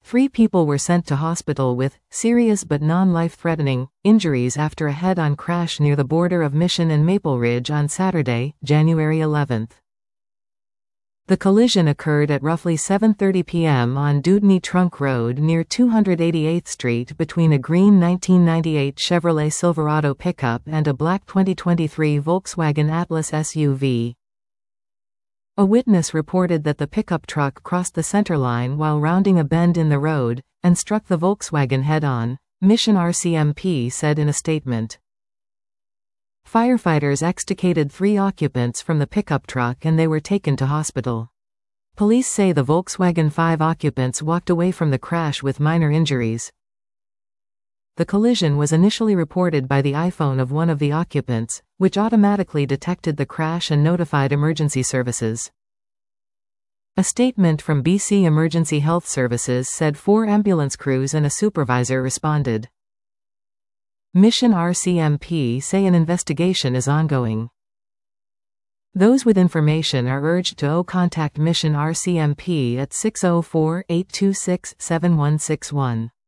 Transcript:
3 people were sent to hospital with serious but non-life-threatening injuries after a head-on crash near the border of Mission and Maple Ridge on Saturday, January 11. The collision occurred at roughly 7:30 p.m. on Dewdney Trunk Road near 288th Street between a green 1998 Chevrolet Silverado pickup and a black 2023 Volkswagen Atlas SUV. A witness reported that the pickup truck crossed the centerline while rounding a bend in the road, and struck the Volkswagen head-on, Mission RCMP said in a statement. Firefighters extricated 3 occupants from the pickup truck and they were taken to hospital. Police say the Volkswagen 5 occupants walked away from the crash with minor injuries. The collision was initially reported by the iPhone of one of the occupants, which automatically detected the crash and notified emergency services. A statement from BC Emergency Health Services said 4 ambulance crews and a supervisor responded. Mission RCMP say an investigation is ongoing. Those with information are urged to contact Mission RCMP at 604-826-7161.